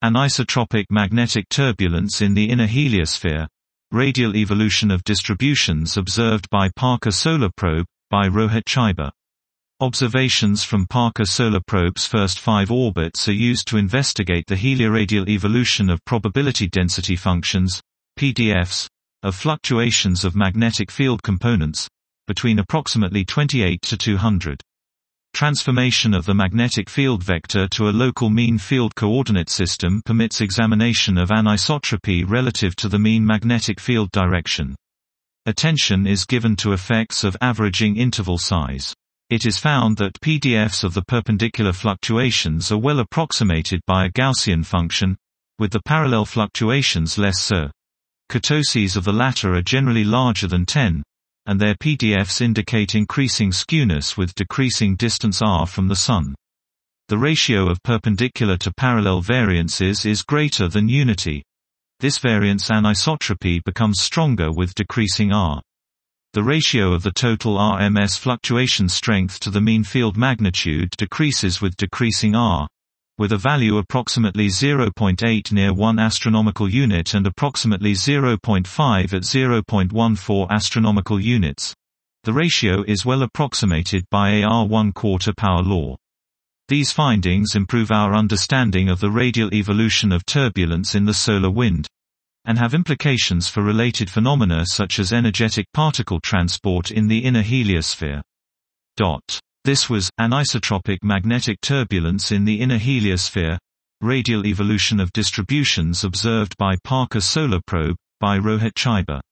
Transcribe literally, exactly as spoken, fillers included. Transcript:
Anisotropic magnetic turbulence in the inner heliosphere. Radial evolution of distributions observed by Parker Solar Probe, by Rohit Chaiba. Observations from Parker Solar Probe's first five orbits are used to investigate the helioradial evolution of probability density functions, P D Fs, of fluctuations of magnetic field components, between approximately twenty-eight to two hundred. Transformation of the magnetic field vector to a local mean field coordinate system permits examination of anisotropy relative to the mean magnetic field direction. Attention is given to effects of averaging interval size. It is found that P D Fs of the perpendicular fluctuations are well approximated by a Gaussian function, with the parallel fluctuations less so. Kurtoses of the latter are generally larger than ten, and their P D Fs indicate increasing skewness with decreasing distance r from the Sun. The ratio of perpendicular to parallel variances is greater than unity. This variance anisotropy becomes stronger with decreasing r. The ratio of the total R M S fluctuation strength to the mean field magnitude decreases with decreasing r, with a value approximately zero point eight near one astronomical unit and approximately zero point five at zero point one four astronomical units. The ratio is well approximated by a R one quarter power law. These findings improve our understanding of the radial evolution of turbulence in the solar wind, and have implications for related phenomena such as energetic particle transport in the inner heliosphere. This was Anisotropic magnetic turbulence in the inner heliosphere. Radial evolution of distributions observed by Parker Solar Probe, by Rohit Chaiba.